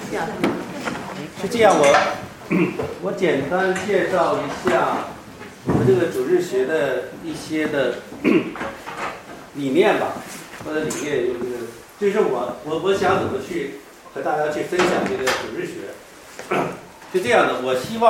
是这样，我简单介绍一下我们这个主日学的一些的理念吧，或者理念有这个，就是我想怎么去和大家去分享这个主日学，是这样的，我希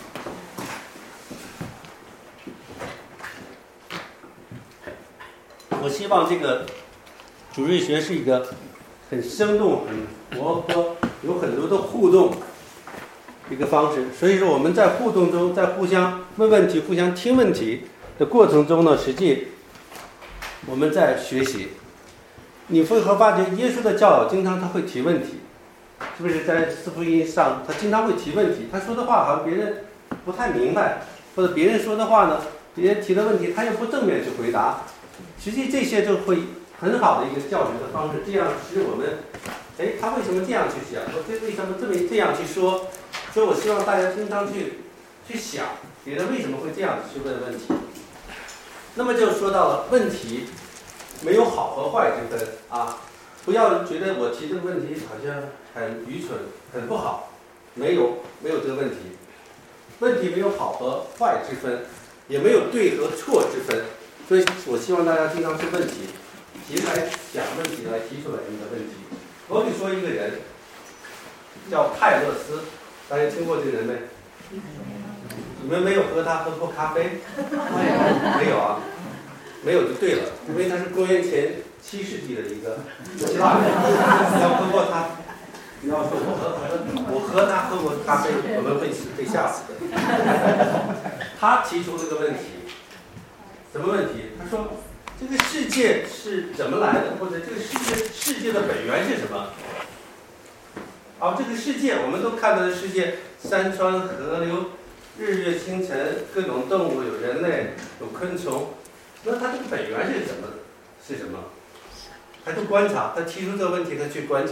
望这个主日学是一个很生动、很活泼，有很多的互动一个方式。所以说我们在互动中，在互相问问题、互相听问题的过程中呢，实际我们在学习。你会发觉耶稣的教导经常他会提问题，是不是在四福音上他经常会提问题？他说的话好像别人不太明白，或者别人说的话呢，别人提的问题他又不正面去回答。实际这些就会很好的一个教学的方式，这样使我们，他为什么这样去想？为什么这样去说？所以我希望大家经常去想，别人为什么会这样去问问题。那么就说到了问题，没有好和坏之分啊！不要觉得我提这个问题好像很愚蠢、很不好，没有这个问题。问题没有好和坏之分，也没有对和错之分。所以我希望大家经常去问题，来想问题，来提出来你的问题。我给你说一个人，叫泰勒斯，大家听过这个人没？你们没有喝过咖啡？没有啊，没有就对了，因为他是公元前7世纪的一个希腊人。你要喝过他，你要说我和他喝过咖啡，我们会被吓死的。他提出了个问题。什么问题？他说，这个世界是怎么来的，或者这个世界的本源是什么？这个世界我们都看到的世界，山川河流、日月星辰，各种动物，有人类，有昆虫。那它这个本源是什么？他就观察，他提出这个问题，他去观察，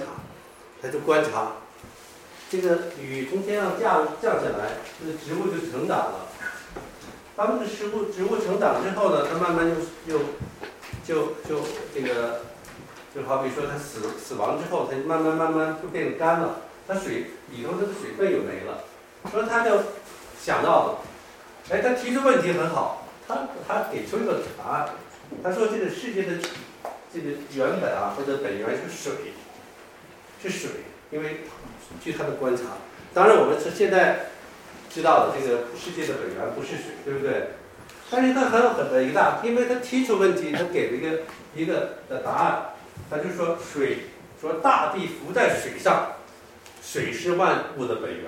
这个雨从天上降下来，这个植物就成长了。当这个植物成长之后呢，它慢慢就这个，就好比说它死亡之后，它慢慢就变干了，它水里头的水分又没了。所以他就想到了，他提出问题很好，他给出一个答案。他说这个世界的这个原本或者本源是水，因为据他的观察，当然我们是现在知道的这个世界的本源不是水，对不对？但是他很伟大，因为他提出问题，他给了一个的答案。他就说说大地浮在水上，水是万物的本源，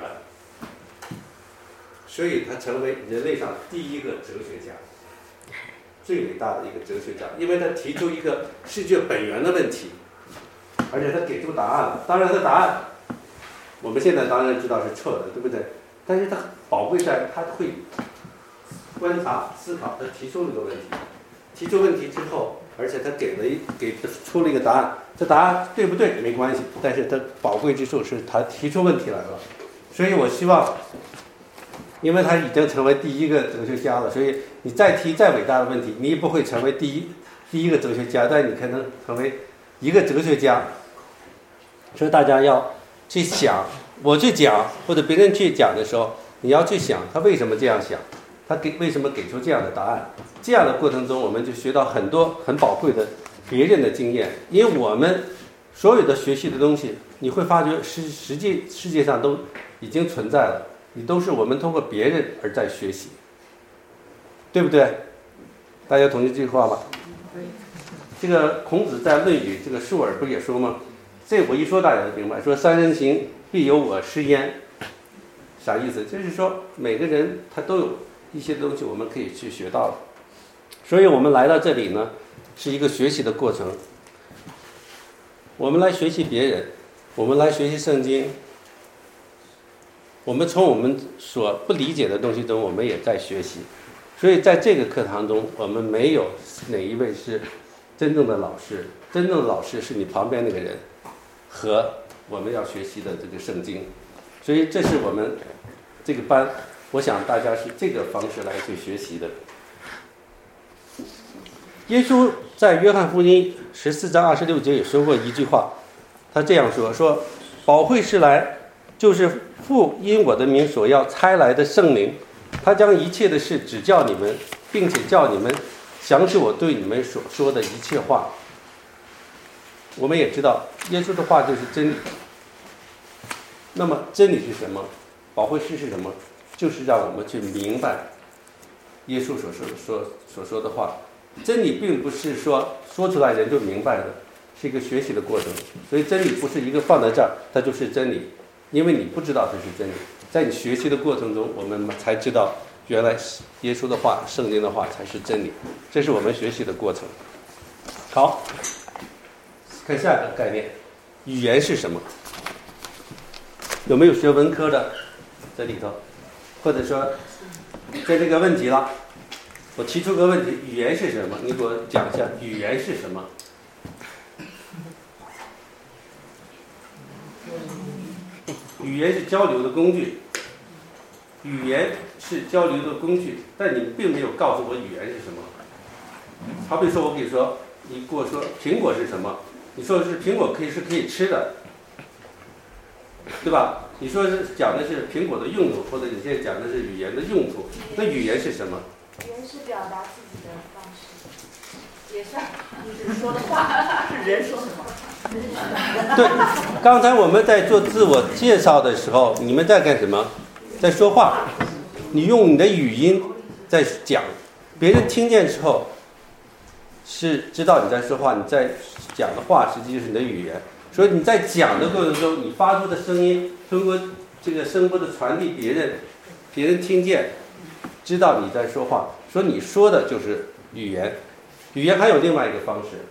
所以他成为人类上第一个哲学家，最伟大的一个哲学家，因为他提出一个世界本源的问题，而且他给出答案了。当然，他答案我们现在当然知道是错的，对不对？但是他宝贵在他会观察思考，他提出了个问题，提出问题之后，而且他给出了一个答案。这答案对不对没关系，但是他宝贵之处是他提出问题来了。所以我希望，因为他已经成为第一个哲学家了，所以你再提再伟大的问题，你也不会成为第一个哲学家，但你可能成为一个哲学家。所以大家要去想，我去讲或者别人去讲的时候，你要去想他为什么这样想，他为什么给出这样的答案。这样的过程中，我们就学到很多很宝贵的别人的经验。因为我们所有的学习的东西，你会发觉实际世界上都已经存在了，你都是我们通过别人而在学习，对不对？大家同意这句话吧？这个孔子在《论语》这个述而不是也说吗？这我一说大家就明白，说三人行必有我师焉。啥意思？就是说每个人他都有一些东西我们可以去学到的。所以我们来到这里呢，是一个学习的过程。我们来学习别人，我们来学习圣经，我们从我们所不理解的东西中，我们也在学习。所以在这个课堂中，我们没有哪一位是真正的老师，真正的老师是你旁边那个人和我们要学习的这个圣经。所以这是我们这个班，我想大家是这个方式来去学习的。耶稣在约翰福音14章26节也说过一句话，他这样说：宝会是来就是父因我的名所要差来的圣灵，他将一切的事指教你们，并且叫你们想起我对你们所说的一切话。我们也知道耶稣的话就是真理。那么真理是什么？保惠师是什么？就是让我们去明白耶稣所说的话。真理并不是说出来人就明白的，是一个学习的过程。所以真理不是一个放在这儿它就是真理，因为你不知道这是真理。在你学习的过程中，我们才知道原来耶稣的话、圣经的话才是真理。这是我们学习的过程。好，看下一个概念，语言是什么？有没有学文科的在里头？或者说在这个问题了，我提出个问题，语言是什么？你给我讲一下语言是什么？语言是交流的工具，语言是交流的工具，但你并没有告诉我语言是什么。好比说我跟你说，你跟我说苹果是什么，你说是苹果可以吃的，对吧？你说是讲的是苹果的用途，或者你现在讲的是语言的用途，那语言是什么？ 语言是表达自己的方式，也算你说的话，是人说的话。 对，刚才我们在做自我介绍的时候，你们在干什么？在说话。你用你的语音在讲，别人听见之后是知道你在说话，你在讲的话实际就是你的语言。所以你在讲的过程中，你发出的声音通过这个声波的传递，别人听见，知道你在说话，说你说的就是语言。语言还有另外一个方式，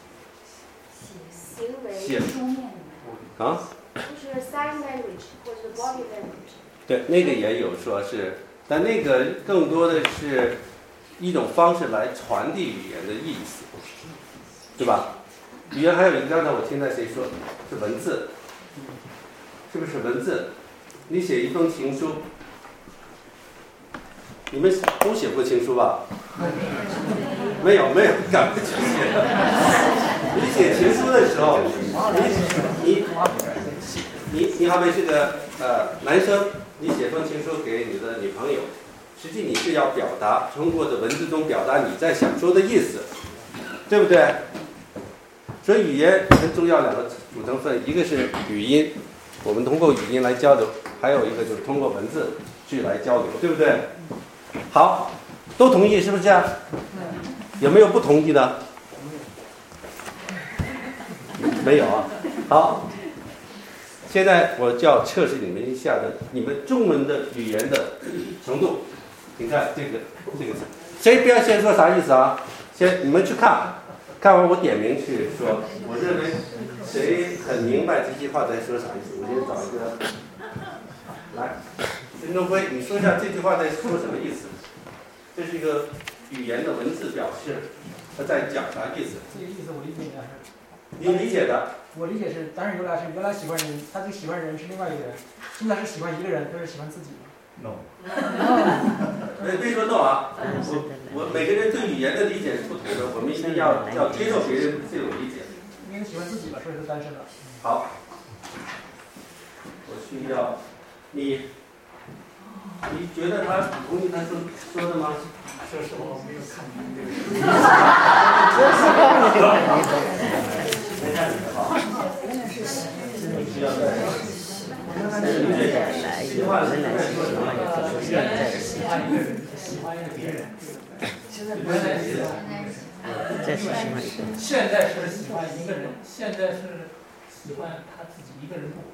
行为写书面啊， 就是 sign language 或者 body language。 对，那个也有说是，但那个更多的是一种方式来传递语言的意思，对吧？语言还有一个，刚才我听到谁说是文字，是不是文字？你写一封情书，你们都写过情书吧？没有，赶不去写。你写情书的时候，你好比是个男生，你写封情书给你的女朋友，实际你是要表达，通过的文字中表达你在想说的意思，对不对？所以语言很重要，两个组成分，一个是语音，我们通过语音来交流，还有一个就是通过文字去来交流，对不对？好，都同意是不是这样？有没有不同意的？没有啊。好，现在我就要测试你们一下的你们中文的语言的程度。你看这个词，谁不要先说啥意思啊？先你们去看完我点名去说，我认为谁很明白这句话在说啥意思。我先找一个，来，陈东辉，你说一下这句话在说什么意思？这是一个语言的文字表示，他在讲啥意思？ 这个意思我理解的。 你理解的？ 我理解是，当然原来喜欢人，他这个喜欢人是另外一个人，现在是喜欢一个人，就是喜欢自己。 No。 别说 no 啊！我每个人对语言的理解是不同的，我们一定要接受别人这种理解。 因为喜欢自己了，所以是单身了。 好，我需要你觉得他同意他说的吗？ 说实话，我没有看明这个。 没看明白好。需要这句话是在说什么？ 原来是喜欢一个人，喜欢一个别人。现在不是喜欢。现在是喜欢一个人，现在是喜欢他自己一个人过。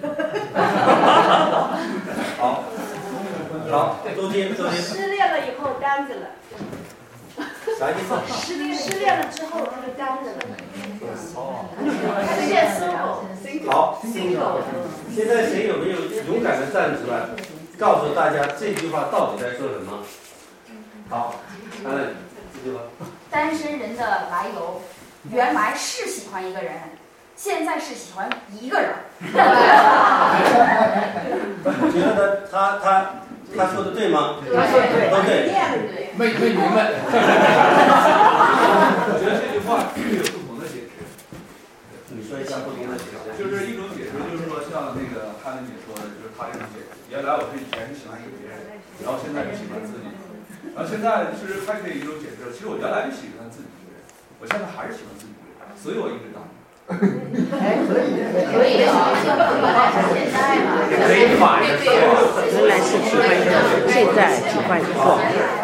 好，周金。 失恋了以后单着了。 啥意思？ 失恋了之后他就单着了。他就变 single。 好，现在谁有没有勇敢的站出来，告诉大家这句话到底在说什么？好，安乐，这句话。 单身人的来由，原来是喜欢一个人，现在是喜欢一个人。 你觉得他说的对吗？ 他说的对， 都对。 没明白。 我觉得这句话有不同的解释。 你说。 说一下不同的解释。 就是一种解释，就是说像那个哈林姐说的，就是他这种解释。原来我是以前是喜欢别人，然后现在是喜欢自己，然后现在是还可以一种解释，其实我原来就喜欢自己一个人，我现在还是喜欢自己一个人，所以我一直当。 可以啊，现在嘛， 可以反着说，原来是喜欢一个人，现在喜欢一个。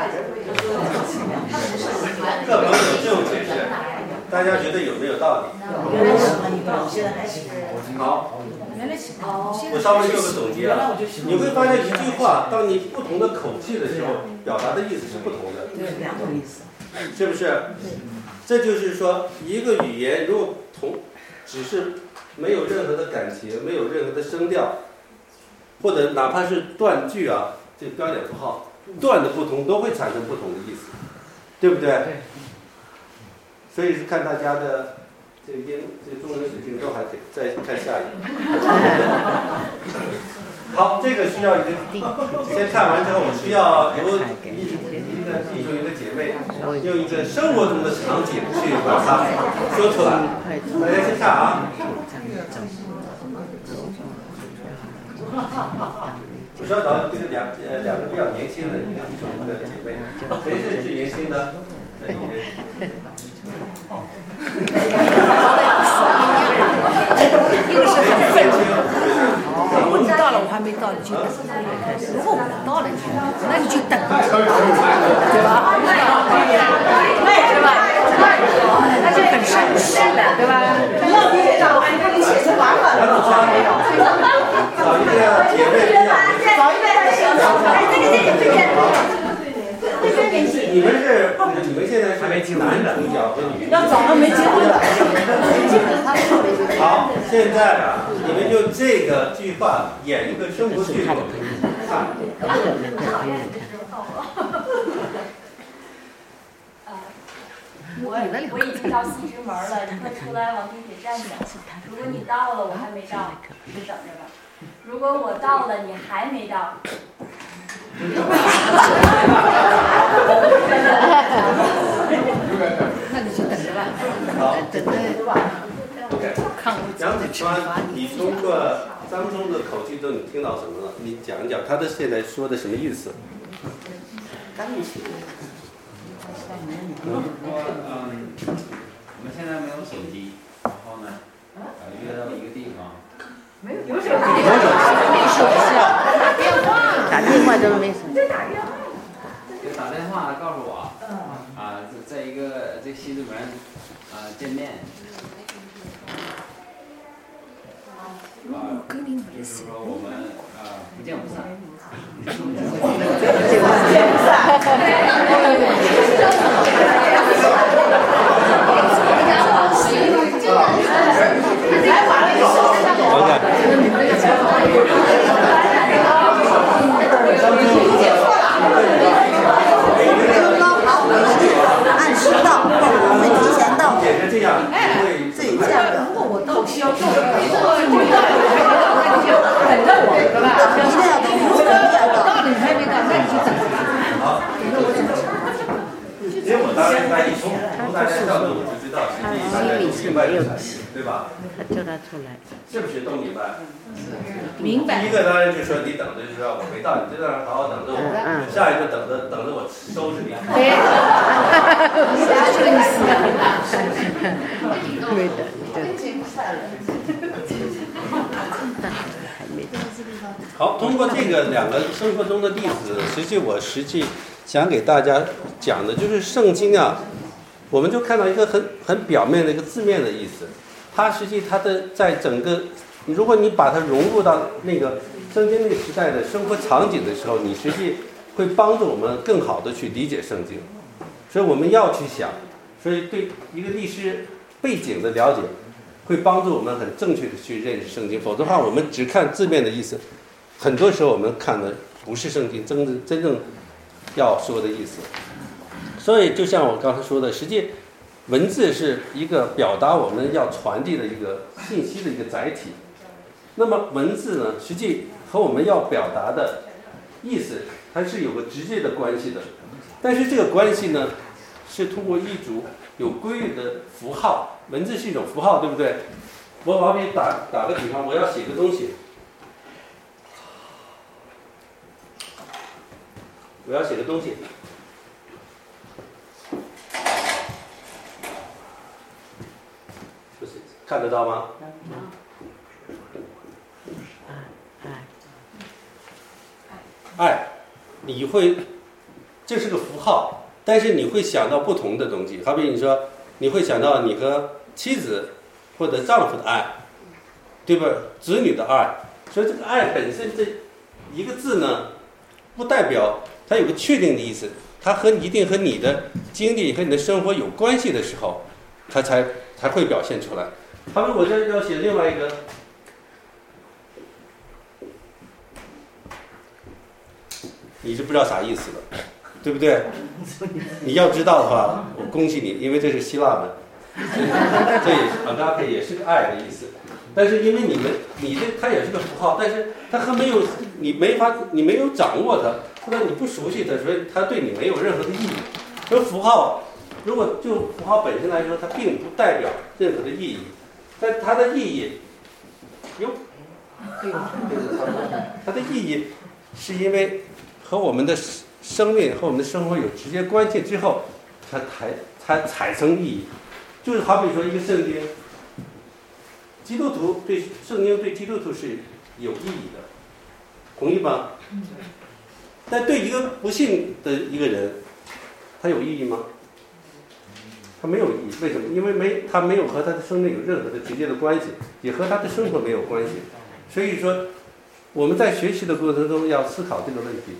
各种有这种解释，大家觉得有没有道理？ 原来喜欢一个，现在还喜欢。 好， 原来喜欢， 我稍微做个总结啊，你会发现一句话，当你不同的口气的时候，表达的意思是不同的。 对，两种意思。 是不是？这就是说，一个语言如果只是没有任何的感情，没有任何的声调，或者哪怕是断句啊，这个标点符号断的不同，都会产生不同的意思，对不对？所以是看大家的这个中文水平都还得再看下一个。好，这个需要一个，先看完之后，我需要由一个弟兄一个姐妹用一个生活中的场景去把它说出来。大家先看啊。我说找这个两个比较年轻的一个弟兄一个姐妹，谁是最年轻的？ 一个是很愤怒。如果你到了，我还没到，你就等；如果我到了，那你就等，对吧？是吧？那就很绅士了，对吧？要别找，你看你写成完了， 找一个姐妹， 找一个还行，哎，这你们现在是男主角和女主角。 要找个没结婚的。 好，现在你们就这个句话演一个生活剧，看。 我已经到西直门了，你快出来往地铁站等。如果你到了，我还没到，你就等着吧。如果我到了，你还没到。 那你就等着吧。 好， 等着吧。看我杨子川，你通过张忠的口气中，你听到什么了？你讲一讲他的现在说的什么意思？ 我们现在没有手机，然后呢，约到一个地方。 有手机，没手机啊， 打电话都没手机。打电话。 就打电话告诉我，在一个这西直门见面。就是说我们不见不散。 来晚了以后， 按时到，我们提前到。 也是这样， 对，这样的。 如果我到期要到，那你就等着我，对吧？ 一定要等，如果我到了你还没到，那你就等着。 好，因为我当时在从大家角度我就知道，实际大家都明白这个产品，对吧？ 叫他出来。 是不是都明白？ 明白。 第一个当然就说你等着，就说我没到，你就在那好好等着我。下一个等着我收拾你。 对，是这个意思。 对的， 好，通过这个两个生活中的例子，实际想给大家讲的就是圣经啊，我们就看到一个很表面的一个字面的意思，它实际它的在整个，如果你把它融入到那个圣经那个时代的生活场景的时候，你实际会帮助我们更好的去理解圣经，所以我们要去想，所以对一个历史背景的了解，会帮助我们很正确的去认识圣经，否则的话我们只看字面的意思，很多时候我们看的不是圣经真正要说的意思。所以就像我刚才说的，实际文字是一个表达我们要传递的一个信息的一个载体，那么文字呢，实际和我们要表达的意思它是有个直接的关系的，但是这个关系呢是通过一组有规律的符号，文字是一种符号，对不对？ 我好比打个比方，我要写个东西，我要写个东西，不是看得到吗？爱，你会，这是个符号，但是你会想到不同的东西。好比你说，你会想到你和妻子或者丈夫的爱，对吧？子女的爱。所以这个爱本身这一个字呢，不代表它有个确定的意思，它一定和你的经历和你的生活有关系的时候，它才会表现出来。好比我这要写另外一个。你是不知道啥意思的，对不对？你要知道的话，我恭喜你，因为这是希腊文，这也是 agape 也是个爱的意思。但是因为你这它也是个符号，但是它还没有你没有掌握它，或者你不熟悉它，所以它对你没有任何的意义。而符号，如果就符号本身来说，它并不代表任何的意义，但它的意义它的意义是因为和我们的生命和我们的生活有直接关系之后，它才产生意义。就是好比说一个圣经，基督徒对圣经对基督徒是有意义的，同意吗？但对一个不信的一个人，他有意义吗？他没有意义，为什么？因为他没有和他的生命有任何的直接的关系，也和他的生活没有关系。所以说，我们在学习的过程中要思考这个问题。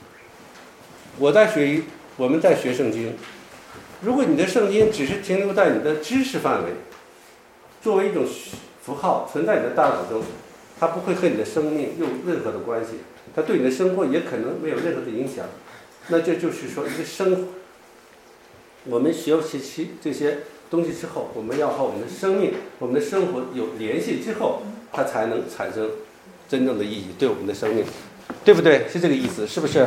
我们在学圣经，如果你的圣经只是停留在你的知识范围，作为一种符号存在你的大脑中，它不会和你的生命有任何的关系，它对你的生活也可能没有任何的影响。那这就是说，我们学习这些东西之后，我们要和我们的生命、我们的生活有联系之后，它才能产生真正的意义，对我们的生命，对不对？是这个意思，是不是？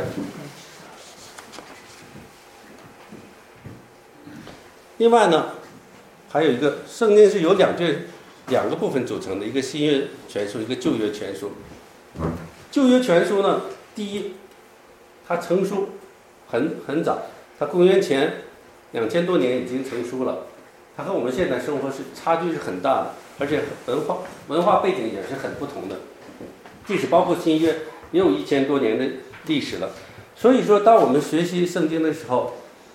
另外呢，还有一个圣经是由两个部分组成的，一个新约全书，一个旧约全书。旧约全书呢，第一，它成书很早，它公元前2000多年已经成书了，它和我们现在生活差距是很大的，而且文化背景也是很不同的，即使包括新约也有1000多年的历史了。所以说，当我们学习圣经的时候，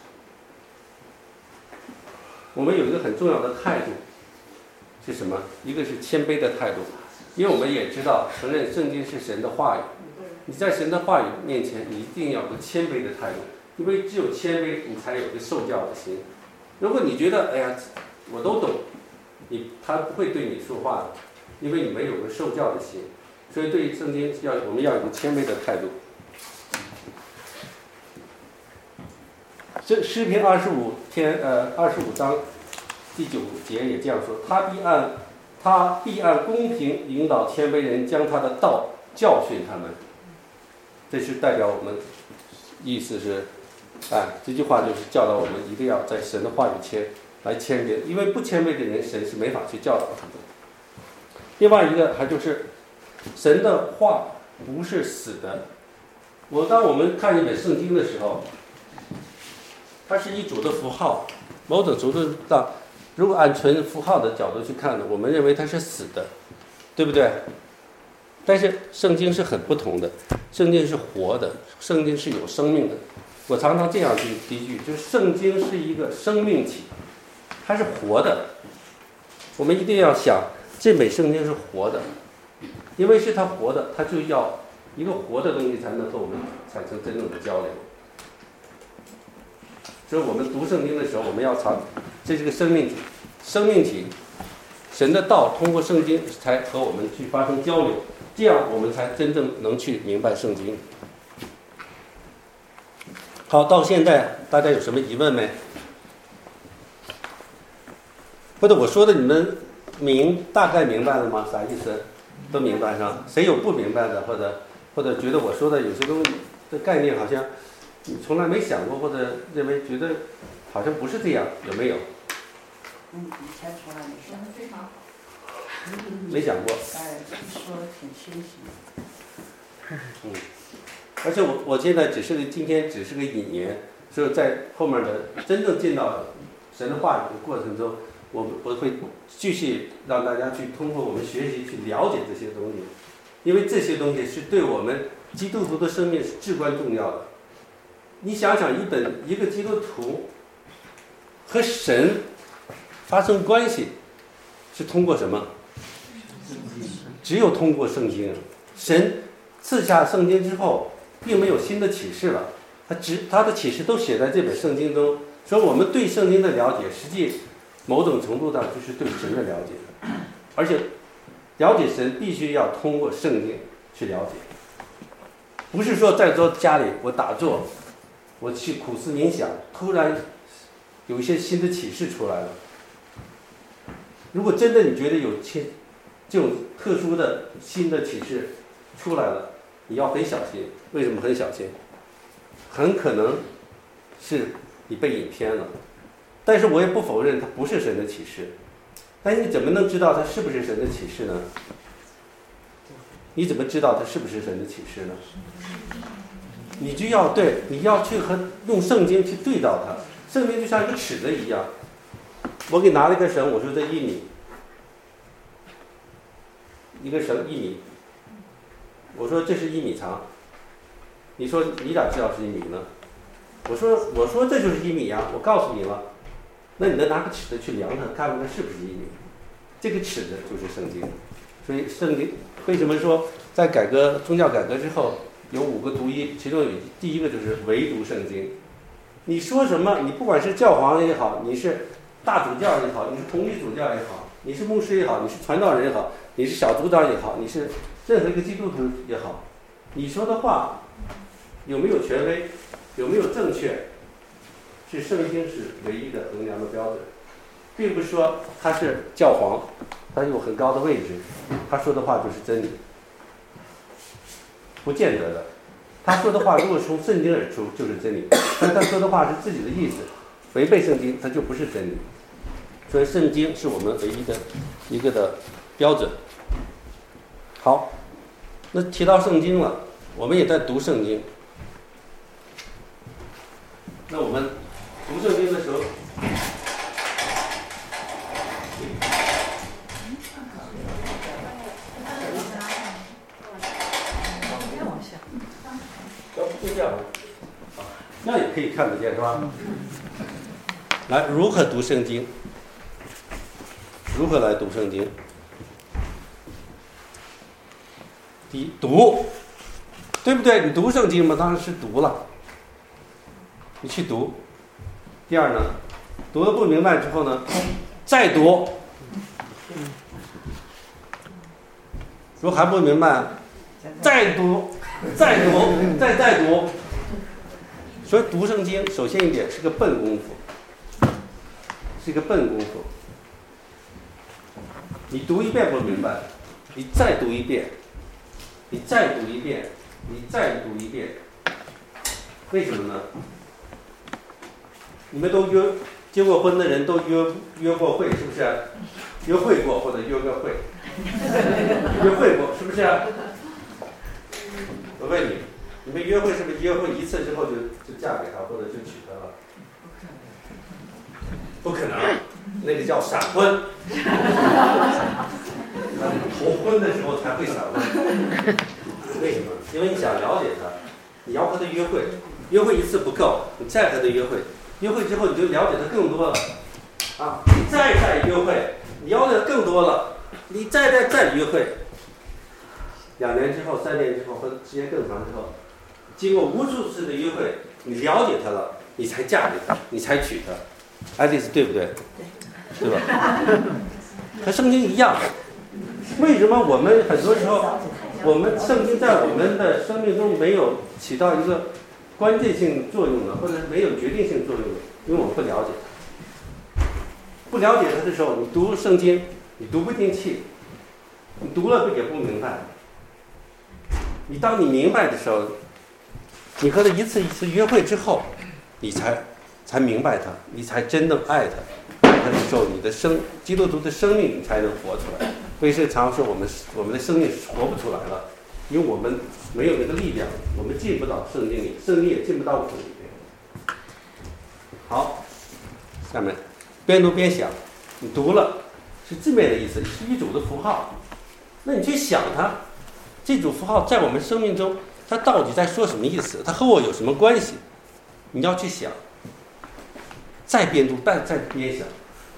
我们有一个很重要的态度是什么？一个是谦卑的态度，因为我们也知道承认圣经是神的话语，你在神的话语面前，你一定要有个谦卑的态度，因为只有谦卑，你才有个受教的心。如果你觉得哎呀我都懂，他不会对你说话的，因为你没有个受教的心。所以对于圣经我们要有个谦卑的态度。这诗篇25章第9节也这样说：他必按公平引导谦卑人，将他的道教训他们。这是代表我们意思是，这句话就是教导我们一定要在神的话语前来谦卑，因为不谦卑的人，神是没法去教导他的。另外一个还就是神的话不是死的。当我们看一本圣经的时候，它是一组的符号，某种程度上，如果按纯符号的角度去看呢，我们认为它是死的，对不对？但是圣经是很不同的，圣经是活的，圣经是有生命的。我常常这样去比喻，就是圣经是一个生命体，它是活的。我们一定要想，这本圣经是活的，因为是它活的，它就要一个活的东西才能和我们产生真正的交流。所以我们读圣经的时候，我们要这是个生命体，神的道通过圣经才和我们去发生交流，这样我们才真正能去明白圣经。好，到现在大家有什么疑问没？或者我说的你们大概明白了吗？啥意思？都明白上？谁有不明白的，或者觉得我说的有些东西的概念好像你从来没想过，或者认为觉得好像不是这样，有没有？ 以前从来没想过。非常好。 没讲过。 哎，说的挺清晰。 而且我现在今天只是个引言，所以在后面的真正进到神的话语的过程中，我会继续让大家去通过我们学习去了解这些东西，因为这些东西是对我们基督徒的生命是至关重要的。你想想，一个基督徒和神发生关系是通过什么？只有通过圣经。神赐下圣经之后，并没有新的启示了，他的启示都写在这本圣经中。所以我们对圣经的了解，实际某种程度上就是对神的了解，而且了解神必须要通过圣经去了解，不是说在家里我打坐，我去苦思冥想，突然有一些新的启示出来了。如果真的你觉得有这种特殊的新的启示出来了，你要很小心。为什么很小心？很可能是你被引偏了。但是我也不否认它不是神的启示。但是你怎么能知道它是不是神的启示呢？你怎么知道它是不是神的启示呢？你要去用圣经去对照它。圣经就像一个尺子一样，我给拿了一根绳，我说这1米，一根绳1米，我说这是1米长，你说你咋知道是1米呢？我说这就是1米呀，我告诉你了，那你能拿个尺子去量它，看看它是不是1米？这个尺子就是圣经。所以圣经为什么说在宗教改革之后有5个独一，其中有第一个就是唯独圣经。你说什么，你不管是教皇也好，你是大主教也好，你是统一主教也好，你是牧师也好，你是传道人也好，你是小组长也好，你是任何一个基督徒也好，你说的话有没有权威，有没有正确，是圣经是唯一的衡量的标准，并不是说他是教皇，他有很高的位置，他说的话就是真理，不见得的。他说的话如果从圣经而出就是真理，但他说的话是自己的意思，违背圣经，它就不是真理。所以圣经是我们唯一的一个的标准。好，那提到圣经了，我们也在读圣经。那我们读圣经的时候，那也可以看得见是吧？来，如何读圣经？如何来读圣经？第一，读，对不对？你读圣经嘛，当然是读了，你去读。第二呢，读了不明白之后呢，再读。如果还不明白，再读，再读，再读。所以读圣经，首先一点是个笨功夫，是一个笨功夫。你读一遍不明白，你再读一遍，你再读一遍，你再读一遍。为什么呢？你们都结过婚的人都约过会，是不是？约会过或者约个会，约会过是不是？我问你。你们约会是不是约会一次之后就嫁给他或者就娶他了？不可能，那个叫闪婚。头婚的时候才会闪婚。为什么？因为你想了解他，你要和他约会，约会一次不够，你再和他约会，约会之后你就了解他更多了。啊，你再约会，你了解更多了，你再约会。2年之后、3年之后或者时间更长之后。经过无数次的约会，你了解他了，你才嫁给他，你才娶他，爱丽丝对不对？对吧？和圣经一样，为什么我们很多时候，我们圣经在我们的生命中没有起到一个关键性作用呢，或者没有决定性作用呢？因为我们不了解它。不了解它的时候，你读圣经，你读不进去，你读了也不明白。当你明白的时候。你和他一次约会之后，你才明白他，你才真正爱他。爱他的时候，你的基督徒的生命你才能活出来。 为什么常说我们的生命活不出来了？因为我们没有那个力量，我们进不到圣经里，圣经也进不到我们里面。好，下面边读边想，你读了是字面的意思，是一组的符号，那你去想它，这组符号在我们生命中，它到底在说什么意思？它和我有什么关系？你要去想，再边读，再边想，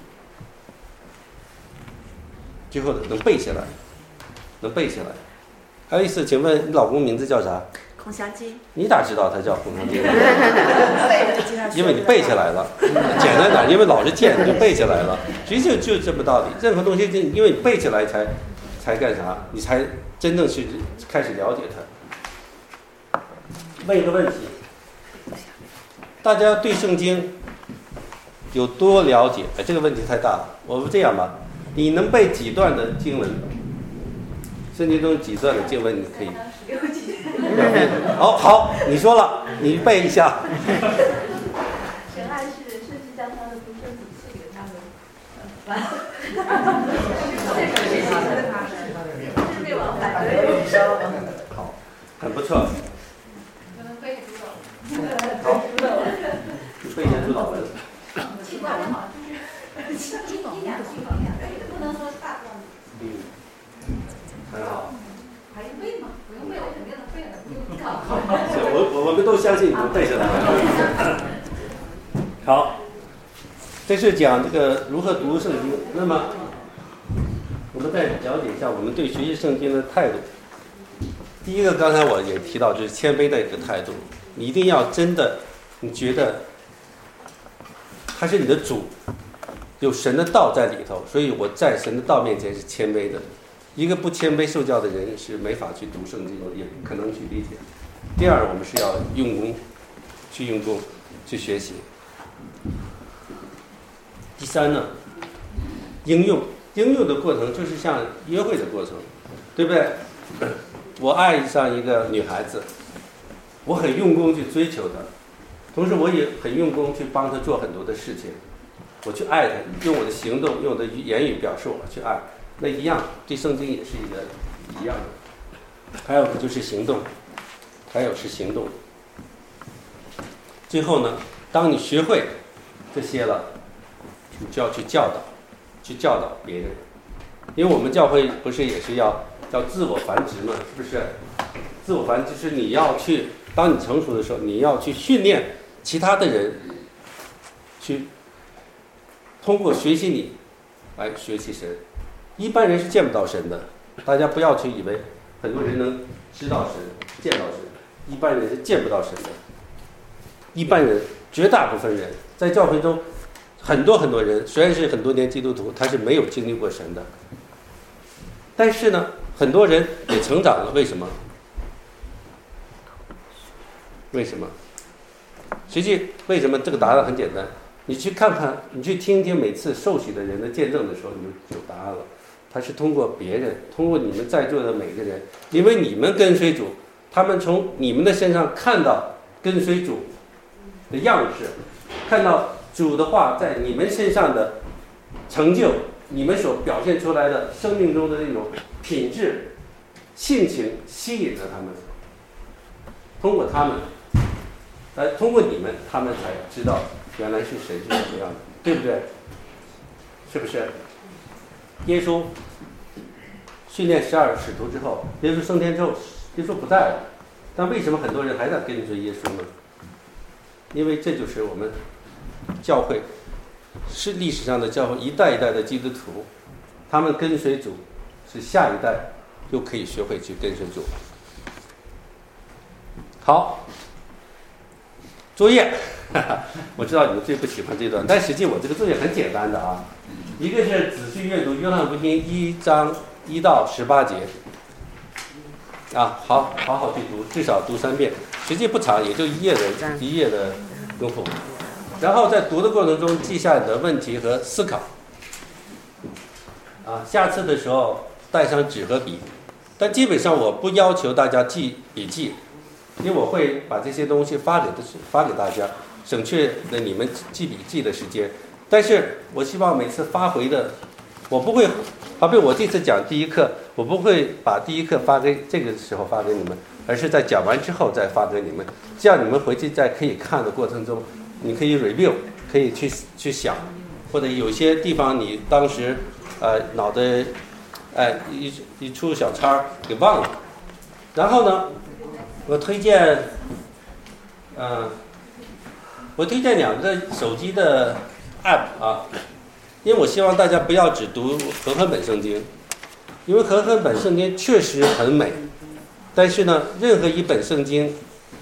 最后能背下来，能背下来。还有一次，请问你老公名字叫啥？ 孔祥基。 你咋知道他叫孔祥基？因为你背下来了，简单点，因为老是见你就背下来了。其实就这么道理，任何东西因为你背下来才干啥，你才真正去开始了解它。问一个问题，大家对圣经有多了解？这个问题太大了。我们这样吧，你能背几段的经文？圣经中几段的经文你可以？好，你说了，你背一下。 神爱世人，甚至将他的独生子赐给他们。 好，很不错。 可能背主导。 好，背一下主导文。 主导文好，就是一两句，不能说大段子。 很好。 还用背吗？不用背，我肯定能背的，不用考。 我们都相信你能背下来。好，这是讲这个如何读圣经。那么，我们再了解一下我们对学习圣经的态度。第一个，刚才我也提到，就是谦卑的一个态度。你一定要真的，你觉得他是你的主，有神的道在里头，所以我在神的道面前是谦卑的。一个不谦卑受教的人是没法去读圣经的，也不可能去理解。第二，我们是要用功，去学习。第三呢，应用的过程就是像约会的过程，对不对？我爱上一个女孩子，我很用功去追求她，同时我也很用功去帮她做很多的事情，我去爱她，用我的行动，用我的言语表示我去爱。那一样，对圣经也是一样的。还有就是行动，最后呢，当你学会这些了，你就要去教导别人，因为我们教会不是也是要自我繁殖嘛，是不是？自我繁殖是你要去，当你成熟的时候，你要去训练其他的人，去通过学习你来学习神。一般人是见不到神的，大家不要去以为很多人能知道神、见到神，一般人是见不到神的。一般人，绝大部分人在教会中，很多人虽然是很多年基督徒，他是没有经历过神的。但是呢，很多人也成长了，为什么？实际为什么这个答案很简单，你去看看，你去听听每次受洗的人的见证的时候，你就有答案了。他是通过别人，通过你们在座的每个人，因为你们跟随主，他们从你们的身上看到跟随主的样式，看到主的话在你们身上的成就，你们所表现出来的生命中的那种品质、性情，吸引了他们。通过他们，通过你们，他们才知道原来是神是什么样的，对不对？是不是？耶稣训练12使徒之后，耶稣升天之后，耶稣不在了，但为什么很多人还在跟随耶稣呢？因为这就是我们教会，是历史上的教会，一代一代的基督徒，他们跟随主，是下一代又可以学会去跟随主。好，作业，我知道你们最不喜欢这段，但实际我这个作业很简单的啊。一个是仔细阅读约翰福音1章1到18节，好好去读，至少读3遍，实际不长，也就一页的功夫。然后在读的过程中记下你的问题和思考。下次的时候带上纸和笔，但基本上我不要求大家记笔记，因为我会把这些东西发给大家，省去了你们记笔记的时间。但是我希望每次发回的，我不会好比我这次讲第一课，我不会把第一课发给这个时候发给你们，而是在讲完之后再发给你们，这样你们回去在可以看的过程中，你可以 review， 可以去想，或者有些地方你当时脑袋一出小差给忘了。然后呢，我推荐2个手机的 app 啊，因为我希望大家不要只读和合本圣经，因为和合本圣经确实很美，但是呢，任何一本圣经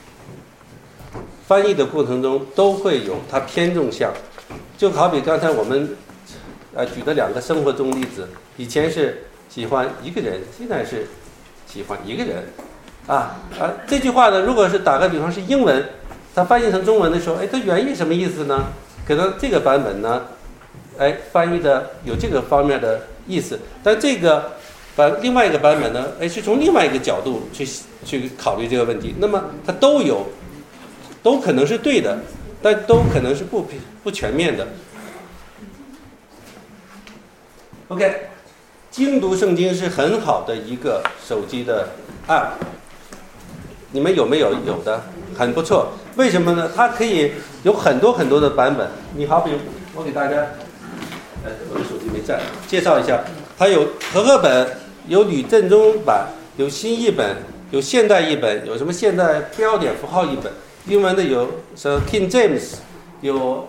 翻译的过程中都会有它偏重项，就好比刚才我们举的2个生活中例子，以前是喜欢一个人，现在是喜欢一个人这句话呢，如果是打个比方是英文，它翻译成中文的时候，它原意什么意思呢？可能这个版本呢，翻译的有这个方面的意思，但这个另外一个版本呢，是从另外一个角度去考虑这个问题。那么它都可能是对的，但都可能是不全面的。OK， 精读圣经是很好的一个手机的 app， 你们有没有？有的，很不错。为什么呢？它可以有很多很多的版本。你好比我给大家，我的手机没带，介绍一下，它有和合本，有吕正中版，有新译本，有现代译本，有什么现代标点符号译本。英文的有什么 King James， 有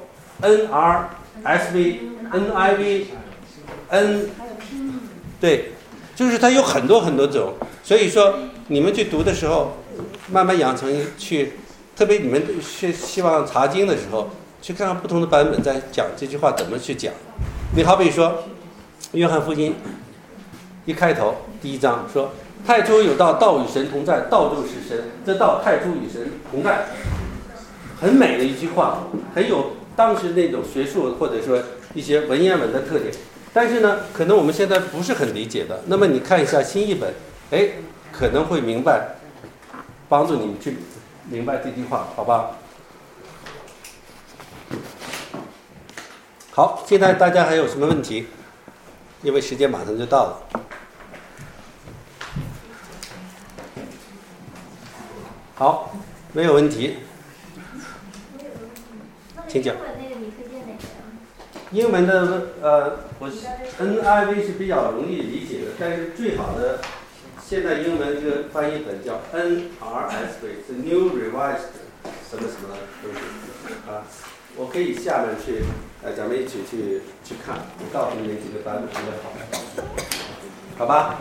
NRSV、NIV、对，就是它有很多很多种。所以说你们去读的时候，慢慢养成特别你们希望查经的时候，去看看不同的版本，在讲这句话怎么去讲。你好比说，约翰福音一开头第1章说，太初有道，道与神同在，道就是神，这道太初与神同在，很美的一句话，很有当时那种学术或者说一些文言文的特点。但是呢，可能我们现在不是很理解的。那么你看一下新译本，可能会明白，帮助你去明白这句话，好吧？好，现在大家还有什么问题？因为时间马上就到了。好，没有问题，请讲。英文的我 NIV 是比较容易理解的，但是最好的现在英文这个翻译本叫 NRSV， 是 New Revised 什么什么东西我可以下面去咱们一起去看，我告诉你们几个版本比较好，好吧？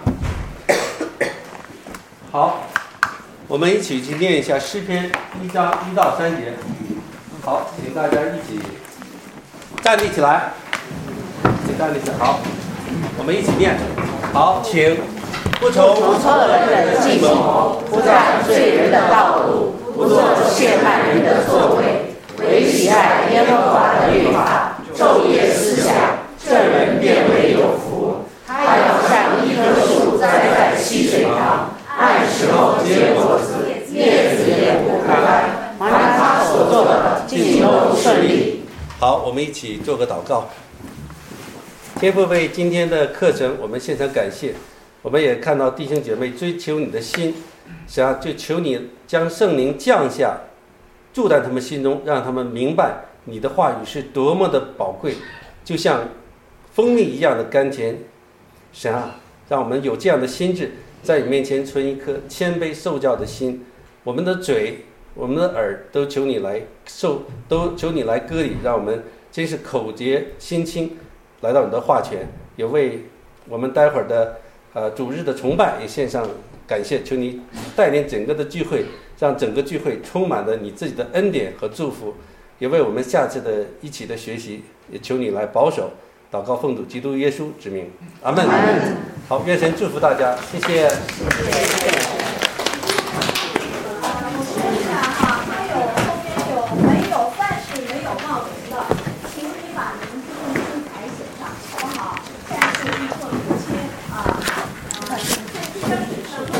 好，我们一起去念一下诗篇1章1到3节。好，请大家一起站立起来，站立起来。好，我们一起念。好，请。不从恶人的计谋，不在罪人的道路，不做陷害人的作为，唯喜爱耶和华的律法，昼夜思想，这人便为有福。他要像一棵树栽在溪水旁，按时候结果子，叶子也不干，凡他所做的尽都顺利。好，我们一起做个祷告。天父，为今天的课程我们献上感谢。我们也看到弟兄姐妹追求你的心，就求你将圣灵降下，住在他们心中，让他们明白你的话语是多么的宝贵，就像蜂蜜一样的甘甜。神啊，让我们有这样的心智，在你面前存一颗谦卑受教的心。我们的嘴，我们的耳都求你来割礼，让我们真是口洁心清，来到你的话前，也为我们待会儿的主日的崇拜也献上感谢。求你带领整个的聚会，让整个聚会充满了你自己的恩典和祝福，也为我们下次的一起的学习，也求你来保守。祷告奉主基督耶稣之名，阿门。好，愿神祝福大家，谢谢。